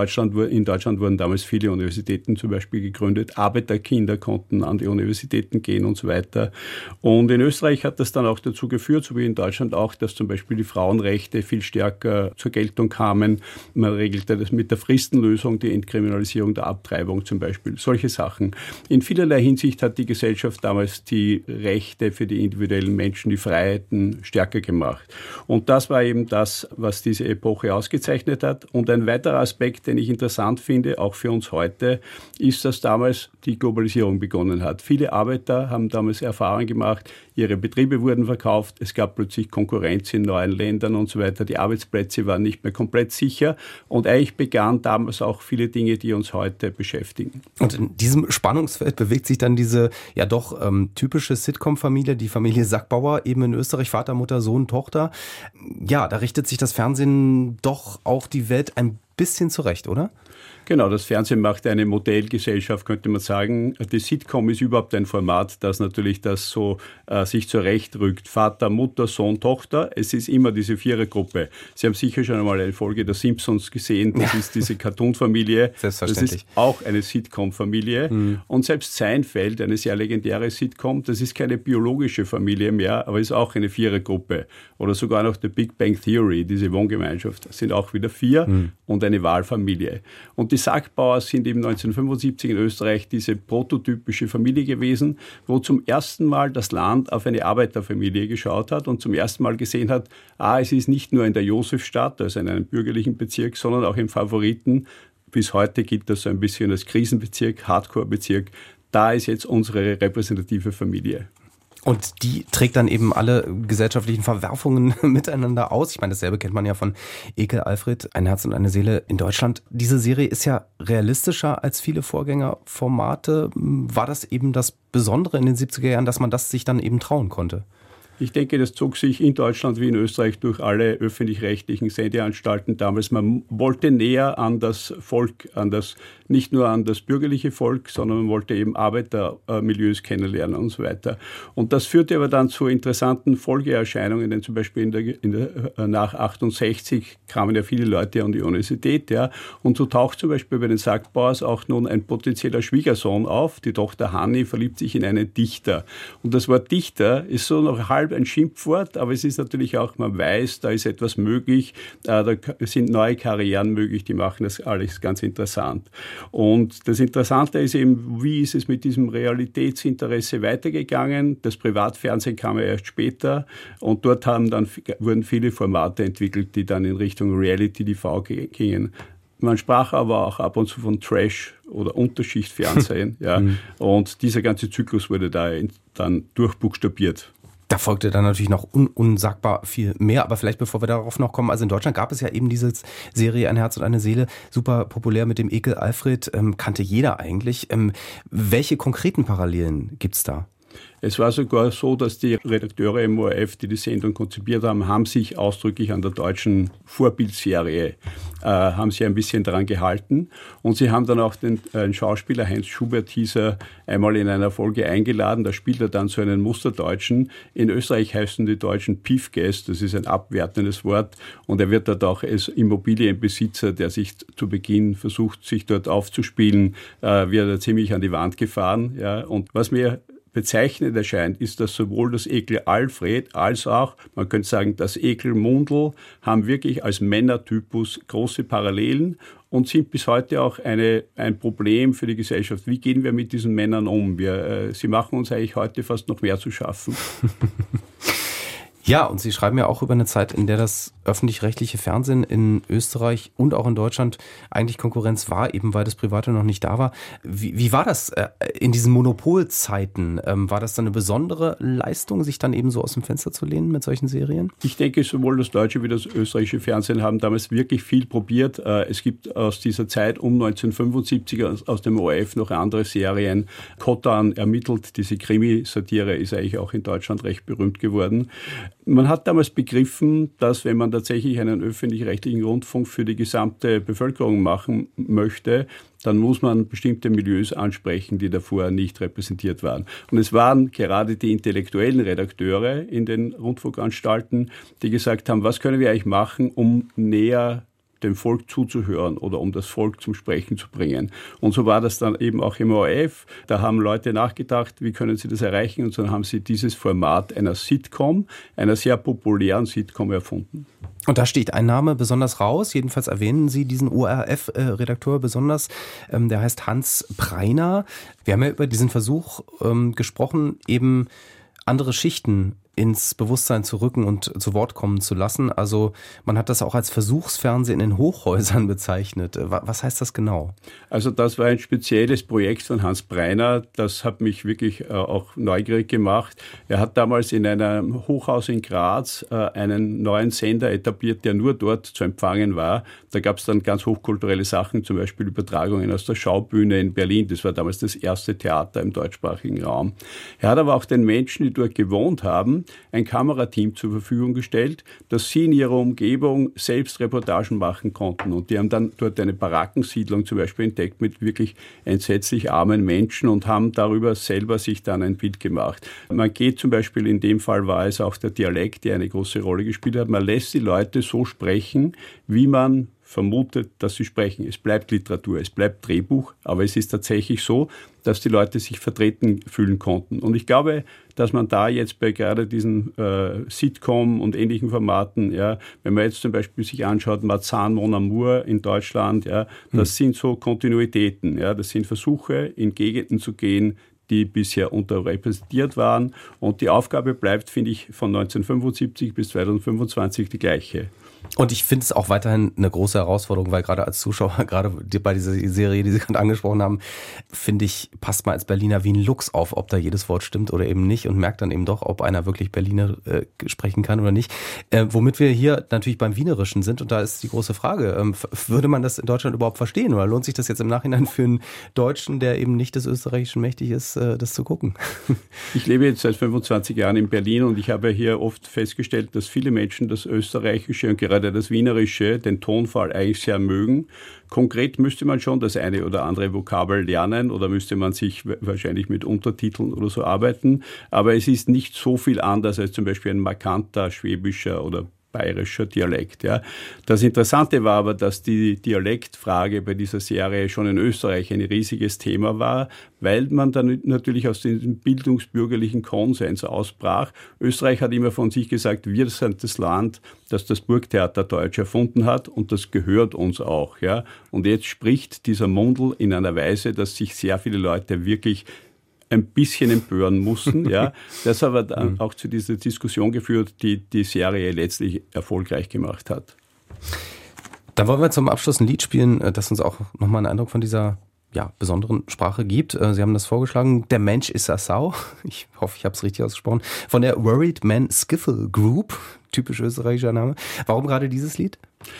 In Deutschland wurden damals viele Universitäten zum Beispiel gegründet. Arbeiterkinder konnten an die Universitäten gehen und so weiter. Und in Österreich hat das dann auch dazu geführt, so wie in Deutschland auch, dass zum Beispiel die Frauenrechte viel stärker zur Geltung kamen. Man regelte das mit der Fristenlösung, die Entkriminalisierung der Abtreibung zum Beispiel. Solche Sachen. In vielerlei Hinsicht hat die Gesellschaft damals die Rechte für die individuellen Menschen, die Freiheiten stärker gemacht. Und das war eben das, was diese Epoche ausgezeichnet hat. Und ein weiterer Aspekt, den ich interessant finde, auch für uns heute, ist, dass damals die Globalisierung begonnen hat. Viele Arbeiter haben damals Erfahrungen gemacht, ihre Betriebe wurden verkauft, es gab plötzlich Konkurrenz in neuen Ländern und so weiter. Die Arbeitsplätze waren nicht mehr komplett sicher und eigentlich begannen damals auch viele Dinge, die uns heute beschäftigen. Und in diesem Spannungsfeld bewegt sich dann diese ja doch typische Sitcom-Familie, die Familie Sackbauer, eben in Österreich, Vater, Mutter, Sohn, Tochter. Ja, da richtet sich das Fernsehen doch auch die Welt ein bisschen zurecht, oder? Genau, das Fernsehen macht eine Modellgesellschaft, könnte man sagen. Die Sitcom ist überhaupt ein Format, das natürlich das so sich zurechtrückt. Vater, Mutter, Sohn, Tochter. Es ist immer diese Vierergruppe. Sie haben sicher schon einmal eine Folge der Simpsons gesehen. Das ist diese Cartoon-Familie. Selbstverständlich. Das ist auch eine Sitcom-Familie. Mhm. Und selbst Seinfeld, eine sehr legendäre Sitcom, das ist keine biologische Familie mehr, aber ist auch eine Vierergruppe. Oder sogar noch The Big Bang Theory, diese Wohngemeinschaft. Das sind auch wieder 4 und eine Wahlfamilie. Und die Sackbauer sind eben 1975 in Österreich diese prototypische Familie gewesen, wo zum ersten Mal das Land auf eine Arbeiterfamilie geschaut hat und zum ersten Mal gesehen hat, es ist nicht nur in der Josefstadt, also in einem bürgerlichen Bezirk, sondern auch im Favoriten. Bis heute gilt das so ein bisschen als Krisenbezirk, Hardcore-Bezirk. Da ist jetzt unsere repräsentative Familie. Und die trägt dann eben alle gesellschaftlichen Verwerfungen miteinander aus. Ich meine, dasselbe kennt man ja von Ekel Alfred, Ein Herz und eine Seele in Deutschland. Diese Serie ist ja realistischer als viele Vorgängerformate. War das eben das Besondere in den 70er Jahren, dass man das sich dann eben trauen konnte? Ich denke, das zog sich in Deutschland wie in Österreich durch alle öffentlich-rechtlichen Sendeanstalten damals. Man wollte näher an das Volk, nicht nur an das bürgerliche Volk, sondern man wollte eben Arbeitermilieus kennenlernen und so weiter. Und das führte aber dann zu interessanten Folgeerscheinungen, denn zum Beispiel nach 68 kamen ja viele Leute an die Universität, ja, und so taucht zum Beispiel bei den Sackbauers auch nun ein potenzieller Schwiegersohn auf. Die Tochter Hanni verliebt sich in einen Dichter. Und das Wort Dichter ist so noch halb ein Schimpfwort, aber es ist natürlich auch, man weiß, da ist etwas möglich, da sind neue Karrieren möglich, die machen das alles ganz interessant. Und das Interessante ist eben, wie ist es mit diesem Realitätsinteresse weitergegangen? Das Privatfernsehen kam ja erst später und dort wurden viele Formate entwickelt, die dann in Richtung Reality-TV gingen. Man sprach aber auch ab und zu von Trash oder Unterschichtfernsehen. Ja. Und dieser ganze Zyklus wurde da dann durchbuchstabiert. Da folgte dann natürlich noch unsagbar viel mehr, aber vielleicht bevor wir darauf noch kommen, also in Deutschland gab es ja eben diese Serie Ein Herz und eine Seele, super populär mit dem Ekel Alfred, kannte jeder eigentlich. Welche konkreten Parallelen gibt's da? Es war sogar so, dass die Redakteure im ORF, die Sendung konzipiert haben sich ausdrücklich an der deutschen Vorbildserie, haben sich ein bisschen daran gehalten. Und sie haben dann auch den Schauspieler Heinz Schubert einmal in einer Folge eingeladen. Da spielt er dann so einen Musterdeutschen. In Österreich heißen die Deutschen Piefgäst, das ist ein abwertendes Wort. Und er wird dort auch als Immobilienbesitzer, der sich zu Beginn versucht, sich dort aufzuspielen, wird er ziemlich an die Wand gefahren. Ja. Und was mir bezeichnend erscheint, ist, dass sowohl das Ekel Alfred als auch, man könnte sagen, das Ekel Mundl haben wirklich als Männertypus große Parallelen und sind bis heute auch ein Problem für die Gesellschaft. Wie gehen wir mit diesen Männern um? Sie machen uns eigentlich heute fast noch mehr zu schaffen. Ja, und Sie schreiben ja auch über eine Zeit, in der das öffentlich-rechtliche Fernsehen in Österreich und auch in Deutschland eigentlich Konkurrenz war, eben weil das Private noch nicht da war. Wie war das in diesen Monopolzeiten? War das dann eine besondere Leistung, sich dann eben so aus dem Fenster zu lehnen mit solchen Serien? Ich denke, sowohl das deutsche wie das österreichische Fernsehen haben damals wirklich viel probiert. Es gibt aus dieser Zeit um 1975 aus dem ORF noch andere Serien. Kottan ermittelt, diese Krimi-Satire ist eigentlich auch in Deutschland recht berühmt geworden. Man hat damals begriffen, dass wenn man tatsächlich einen öffentlich-rechtlichen Rundfunk für die gesamte Bevölkerung machen möchte, dann muss man bestimmte Milieus ansprechen, die davor nicht repräsentiert waren. Und es waren gerade die intellektuellen Redakteure in den Rundfunkanstalten, die gesagt haben, was können wir eigentlich machen, um näher dem Volk zuzuhören oder um das Volk zum Sprechen zu bringen. Und so war das dann eben auch im ORF. Da haben Leute nachgedacht, wie können sie das erreichen? Und so haben sie dieses Format einer Sitcom, einer sehr populären Sitcom erfunden. Und da sticht ein Name besonders raus, jedenfalls erwähnen Sie diesen ORF-Redakteur besonders, der heißt Hans Preiner. Wir haben ja über diesen Versuch gesprochen, eben andere Schichten ins Bewusstsein zu rücken und zu Wort kommen zu lassen. Also man hat das auch als Versuchsfernsehen in Hochhäusern bezeichnet. Was heißt das genau? Also das war ein spezielles Projekt von Hans Preiner. Das hat mich wirklich auch neugierig gemacht. Er hat damals in einem Hochhaus in Graz einen neuen Sender etabliert, der nur dort zu empfangen war. Da gab es dann ganz hochkulturelle Sachen, zum Beispiel Übertragungen aus der Schaubühne in Berlin. Das war damals das erste Theater im deutschsprachigen Raum. Er hat aber auch den Menschen, die dort gewohnt haben, ein Kamerateam zur Verfügung gestellt, dass sie in ihrer Umgebung selbst Reportagen machen konnten. Und die haben dann dort eine Barackensiedlung zum Beispiel entdeckt mit wirklich entsetzlich armen Menschen und haben darüber selber sich dann ein Bild gemacht. Man geht zum Beispiel, in dem Fall war es auch der Dialekt, der eine große Rolle gespielt hat. Man lässt die Leute so sprechen, wie man vermutet, dass sie sprechen. Es bleibt Literatur, es bleibt Drehbuch, aber es ist tatsächlich so, dass die Leute sich vertreten fühlen konnten. Und ich glaube, dass man da jetzt bei gerade diesen Sitcom und ähnlichen Formaten, ja, wenn man jetzt zum Beispiel sich anschaut, Marzahn, Mon Amour in Deutschland, ja, das sind so Kontinuitäten, ja, das sind Versuche, in Gegenden zu gehen, die bisher unterrepräsentiert waren. Und die Aufgabe bleibt, finde ich, von 1975 bis 2025 die gleiche. Und ich finde es auch weiterhin eine große Herausforderung, weil gerade als Zuschauer, gerade bei dieser Serie, die Sie gerade angesprochen haben, finde ich, passt man als Berliner wie ein Luchs auf, ob da jedes Wort stimmt oder eben nicht und merkt dann eben doch, ob einer wirklich Berliner sprechen kann oder nicht. Womit wir hier natürlich beim Wienerischen sind, und da ist die große Frage, würde man das in Deutschland überhaupt verstehen oder lohnt sich das jetzt im Nachhinein für einen Deutschen, der eben nicht des Österreichischen mächtig ist, das zu gucken? Ich lebe jetzt seit 25 Jahren in Berlin und ich habe hier oft festgestellt, dass viele Menschen das Österreichische und gerade das Wienerische, den Tonfall eigentlich sehr mögen. Konkret müsste man schon das eine oder andere Vokabel lernen oder müsste man sich wahrscheinlich mit Untertiteln oder so arbeiten. Aber es ist nicht so viel anders als zum Beispiel ein markanter schwäbischer oder bayerischer Dialekt. Ja. Das Interessante war aber, dass die Dialektfrage bei dieser Serie schon in Österreich ein riesiges Thema war, weil man dann natürlich aus diesem bildungsbürgerlichen Konsens ausbrach. Österreich hat immer von sich gesagt, wir sind das Land, das das Burgtheater Deutsch erfunden hat und das gehört uns auch. Ja. Und jetzt spricht dieser Mundl in einer Weise, dass sich sehr viele Leute wirklich ein bisschen empören mussten. Ja. Das hat aber dann auch zu dieser Diskussion geführt, die die Serie letztlich erfolgreich gemacht hat. Dann wollen wir zum Abschluss ein Lied spielen, das uns auch nochmal einen Eindruck von dieser besonderen Sprache gibt. Sie haben das vorgeschlagen, Der Mensch ist eine Sau. Ich hoffe, ich habe es richtig ausgesprochen. Von der Worried Man Skiffle Group, typisch österreichischer Name. Warum gerade dieses Lied?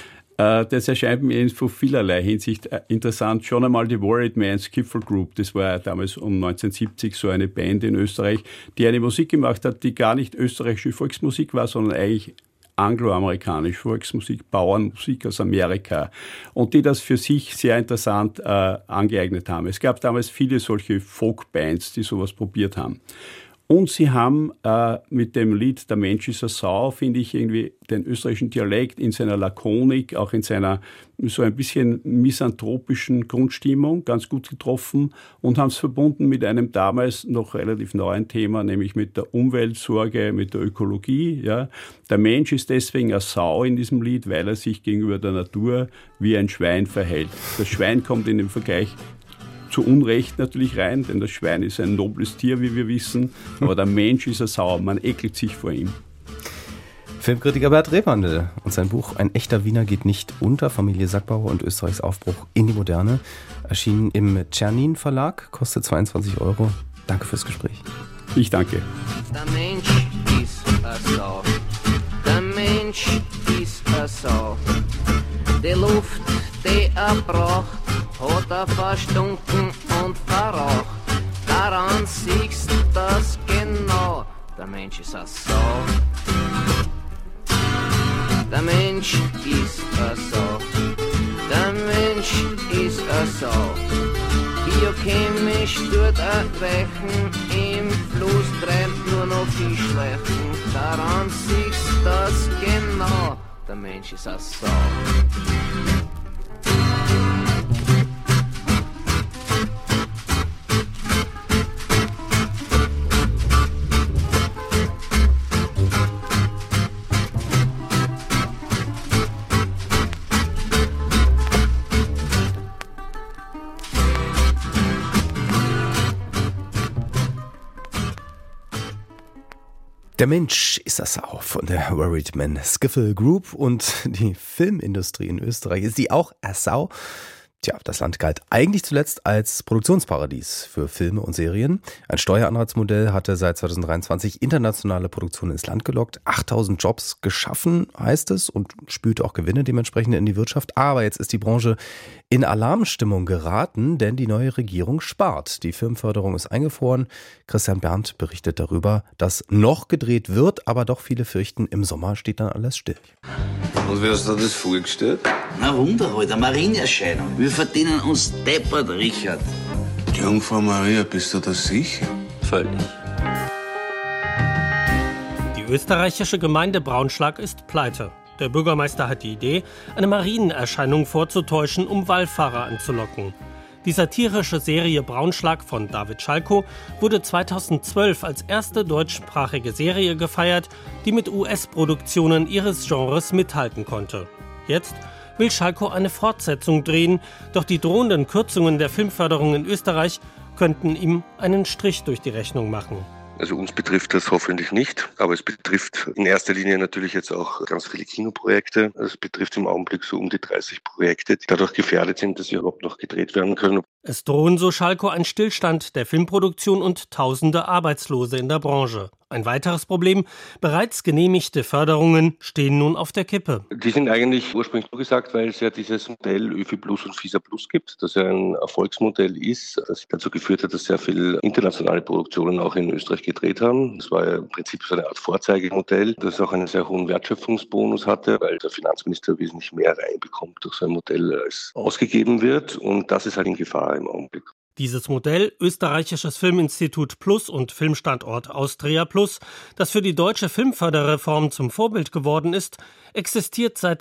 Das erscheint mir in vielerlei Hinsicht interessant. Schon einmal die Worried Man Skiffle Group, das war ja damals um 1970 so eine Band in Österreich, die eine Musik gemacht hat, die gar nicht österreichische Volksmusik war, sondern eigentlich angloamerikanische Volksmusik, Bauernmusik aus Amerika und die das für sich sehr interessant angeeignet haben. Es gab damals viele solche Folkbands, die sowas probiert haben. Und sie haben mit dem Lied Der Mensch ist eine Sau, finde ich, irgendwie den österreichischen Dialekt in seiner Lakonik, auch in seiner so ein bisschen misanthropischen Grundstimmung ganz gut getroffen und haben es verbunden mit einem damals noch relativ neuen Thema, nämlich mit der Umweltsorge, mit der Ökologie. Ja. Der Mensch ist deswegen eine Sau in diesem Lied, weil er sich gegenüber der Natur wie ein Schwein verhält. Das Schwein kommt in den Vergleich zu Unrecht natürlich rein, denn das Schwein ist ein nobles Tier, wie wir wissen, aber der Mensch ist eine Sau, man ekelt sich vor ihm. Filmkritiker Bert Rebhandl und sein Buch Ein echter Wiener geht nicht unter, Familie Sackbauer und Österreichs Aufbruch in die Moderne, erschienen im Czernin Verlag, kostet 22 €. Danke fürs Gespräch. Ich danke. Der Mensch ist eine Sau, der Mensch ist eine Sau, die Luft, die er braucht, hat er verstunken und verraucht. Daran siehst du das genau. Der Mensch ist eine Sau. Der Mensch ist eine Sau. Der Mensch ist eine Sau. Biochemisch tut er weichen, im Fluss treibt nur noch Fischleichen. Daran siehst du das genau. Der Mensch ist eine Sau. Der Mensch ist das auch von der Worried Man Skiffle Group und die Filmindustrie in Österreich. Ist die auch eine Sau? Tja, das Land galt eigentlich zuletzt als Produktionsparadies für Filme und Serien. Ein Steueranreizmodell hatte seit 2023 internationale Produktionen ins Land gelockt. 8000 Jobs geschaffen, heißt es, und spült auch Gewinne dementsprechend in die Wirtschaft. Aber jetzt ist die Branche in Alarmstimmung geraten, denn die neue Regierung spart. Die Firmenförderung ist eingefroren. Christian Berndt berichtet darüber, dass noch gedreht wird, aber doch viele fürchten, im Sommer steht dann alles still. Und wie hast du das vorgestellt? Na Wunder halt, eine Marienerscheinung. Wir verdienen uns deppert, Richard. Jungfrau Maria, bist du da sicher? Völlig. Die österreichische Gemeinde Braunschlag ist pleite. Der Bürgermeister hat die Idee, eine Marienerscheinung vorzutäuschen, um Wallfahrer anzulocken. Die satirische Serie Braunschlag von David Schalko wurde 2012 als erste deutschsprachige Serie gefeiert, die mit US-Produktionen ihres Genres mithalten konnte. Jetzt will Schalko eine Fortsetzung drehen, doch die drohenden Kürzungen der Filmförderung in Österreich könnten ihm einen Strich durch die Rechnung machen. Also uns betrifft das hoffentlich nicht, aber es betrifft in erster Linie natürlich jetzt auch ganz viele Kinoprojekte. Es betrifft im Augenblick so um die 30 Projekte, die dadurch gefährdet sind, dass sie überhaupt noch gedreht werden können. Es drohen, so Schalko, ein Stillstand der Filmproduktion und tausende Arbeitslose in der Branche. Ein weiteres Problem, bereits genehmigte Förderungen stehen nun auf der Kippe. Die sind eigentlich ursprünglich nur gesagt, weil es ja dieses Modell ÖFI Plus und FISA Plus gibt, das ja ein Erfolgsmodell ist, das dazu geführt hat, dass sehr viele internationale Produktionen auch in Österreich gedreht haben. Das war ja im Prinzip so eine Art Vorzeigemodell, das auch einen sehr hohen Wertschöpfungsbonus hatte, weil der Finanzminister wesentlich mehr reinbekommt durch so ein Modell, als ausgegeben wird. Und das ist halt in Gefahr im Augenblick. Dieses Modell, Österreichisches Filminstitut Plus und Filmstandort Austria Plus, das für die deutsche Filmförderreform zum Vorbild geworden ist, existiert seit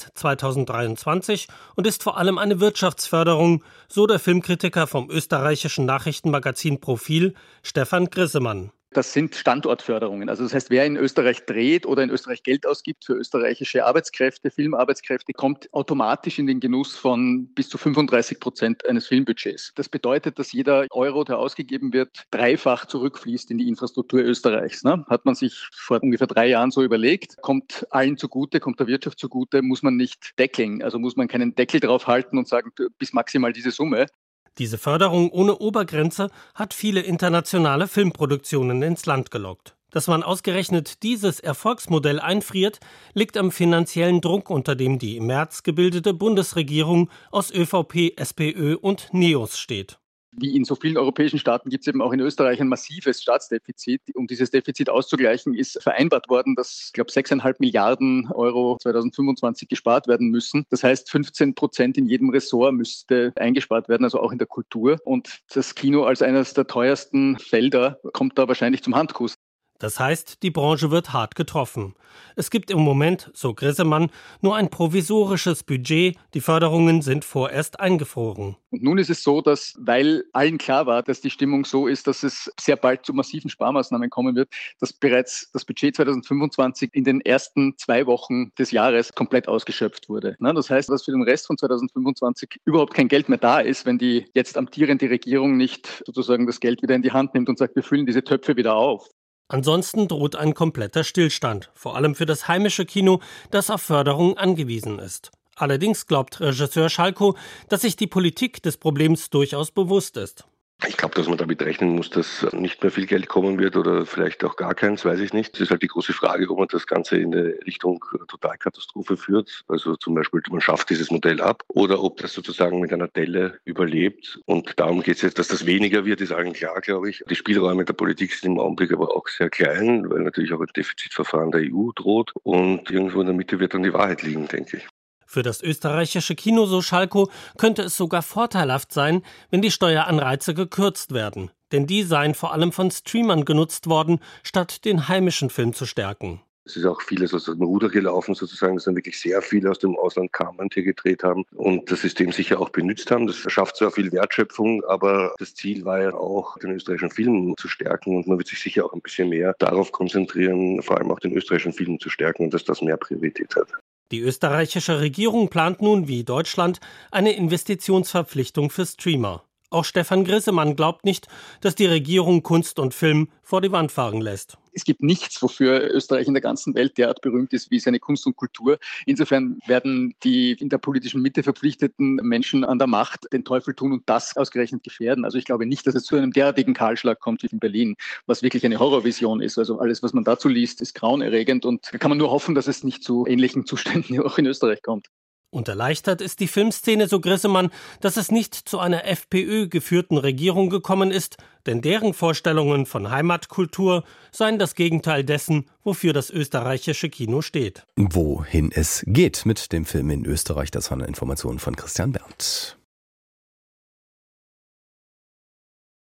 2023 und ist vor allem eine Wirtschaftsförderung, so der Filmkritiker vom österreichischen Nachrichtenmagazin Profil, Stefan Grissemann. Das sind Standortförderungen. Also das heißt, wer in Österreich dreht oder in Österreich Geld ausgibt für österreichische Arbeitskräfte, Filmarbeitskräfte, kommt automatisch in den Genuss von bis zu 35% eines Filmbudgets. Das bedeutet, dass jeder Euro, der ausgegeben wird, dreifach zurückfließt in die Infrastruktur Österreichs. Hat man sich vor ungefähr 3 Jahren so überlegt, kommt allen zugute, kommt der Wirtschaft zugute, muss man nicht deckeln. Also muss man keinen Deckel drauf halten und sagen, bis maximal diese Summe. Diese Förderung ohne Obergrenze hat viele internationale Filmproduktionen ins Land gelockt. Dass man ausgerechnet dieses Erfolgsmodell einfriert, liegt am finanziellen Druck, unter dem die im März gebildete Bundesregierung aus ÖVP, SPÖ und NEOS steht. Wie in so vielen europäischen Staaten gibt es eben auch in Österreich ein massives Staatsdefizit. Um dieses Defizit auszugleichen, ist vereinbart worden, dass, ich glaube, 6,5 Milliarden Euro 2025 gespart werden müssen. Das heißt, 15% in jedem Ressort müsste eingespart werden, also auch in der Kultur. Und das Kino als eines der teuersten Felder kommt da wahrscheinlich zum Handkuss. Das heißt, die Branche wird hart getroffen. Es gibt im Moment, so Grissemann, nur ein provisorisches Budget. Die Förderungen sind vorerst eingefroren. Und nun ist es so, dass, weil allen klar war, dass die Stimmung so ist, dass es sehr bald zu massiven Sparmaßnahmen kommen wird, dass bereits das Budget 2025 in den ersten 2 Wochen des Jahres komplett ausgeschöpft wurde. Das heißt, dass für den Rest von 2025 überhaupt kein Geld mehr da ist, wenn die jetzt amtierende Regierung nicht sozusagen das Geld wieder in die Hand nimmt und sagt, wir füllen diese Töpfe wieder auf. Ansonsten droht ein kompletter Stillstand, vor allem für das heimische Kino, das auf Förderung angewiesen ist. Allerdings glaubt Regisseur Schalko, dass sich die Politik des Problems durchaus bewusst ist. Ich glaube, dass man damit rechnen muss, dass nicht mehr viel Geld kommen wird oder vielleicht auch gar keins, weiß ich nicht. Es ist halt die große Frage, ob man das Ganze in eine Richtung Totalkatastrophe führt. Also zum Beispiel, man schafft dieses Modell ab oder ob das sozusagen mit einer Delle überlebt. Und darum geht es jetzt, dass das weniger wird, ist allen klar, glaube ich. Die Spielräume der Politik sind im Augenblick aber auch sehr klein, weil natürlich auch ein Defizitverfahren der EU droht. Und irgendwo in der Mitte wird dann die Wahrheit liegen, denke ich. Für das österreichische Kino, so Schalko, könnte es sogar vorteilhaft sein, wenn die Steueranreize gekürzt werden. Denn die seien vor allem von Streamern genutzt worden, statt den heimischen Film zu stärken. Es ist auch vieles aus dem Ruder gelaufen, sozusagen, dass dann wirklich sehr viele aus dem Ausland kamen und hier gedreht haben und das System sicher auch benutzt haben. Das schafft zwar viel Wertschöpfung, aber das Ziel war ja auch, den österreichischen Film zu stärken und man wird sich sicher auch ein bisschen mehr darauf konzentrieren, vor allem auch den österreichischen Film zu stärken und dass das mehr Priorität hat. Die österreichische Regierung plant nun, wie Deutschland, eine Investitionsverpflichtung für Streamer. Auch Stefan Grissemann glaubt nicht, dass die Regierung Kunst und Film vor die Wand fahren lässt. Es gibt nichts, wofür Österreich in der ganzen Welt derart berühmt ist wie seine Kunst und Kultur. Insofern werden die in der politischen Mitte verpflichteten Menschen an der Macht den Teufel tun und das ausgerechnet gefährden. Also ich glaube nicht, dass es zu einem derartigen Kahlschlag kommt wie in Berlin, was wirklich eine Horrorvision ist. Also alles, was man dazu liest, ist grauenerregend und da kann man nur hoffen, dass es nicht zu ähnlichen Zuständen auch in Österreich kommt. Und erleichtert ist die Filmszene, so Grissemann, dass es nicht zu einer FPÖ-geführten Regierung gekommen ist, denn deren Vorstellungen von Heimatkultur seien das Gegenteil dessen, wofür das österreichische Kino steht. Wohin es geht mit dem Film in Österreich, das waren Informationen von Christian Berndt.